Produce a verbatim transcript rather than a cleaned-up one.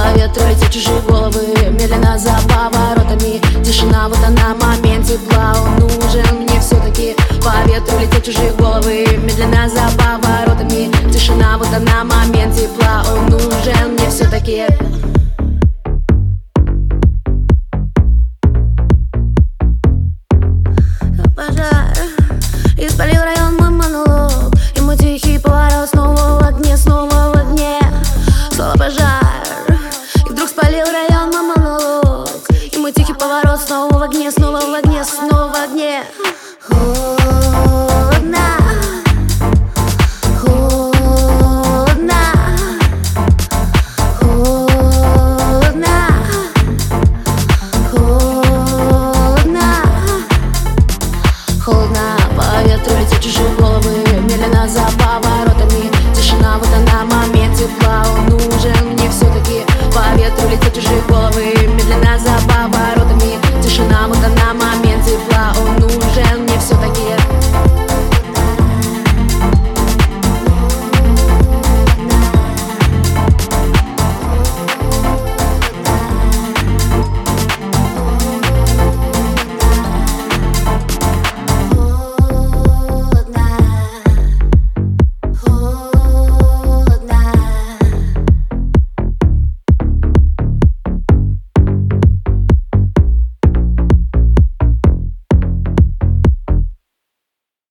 По ветру летят чужие головы, медленно за поворотами. Тишина, вот она, момент тепла, он нужен мне все-таки. По ветру летят чужие головы, медленно за поворотами. Тишина, вот она, момент тепла, он нужен мне все-таки.